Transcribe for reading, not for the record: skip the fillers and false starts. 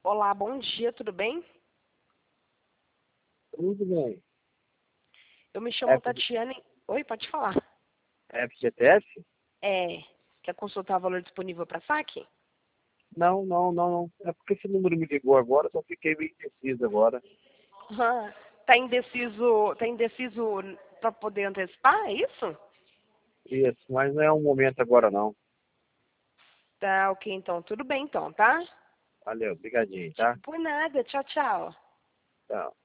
Olá, bom dia, tudo bem? Tudo bem. Eu me chamo F, Tatiana. Oi, pode falar. FGTS? É, quer consultar o valor disponível para saque? Não. É porque esse número me ligou agora, só fiquei meio indeciso agora. Ah, tá indeciso para poder antecipar, é isso? Isso, mas não é um momento agora não. Tá, ok, então, tudo bem então, tá? Valeu, brigadinho, tá? Por nada, tchau, tchau. Tchau.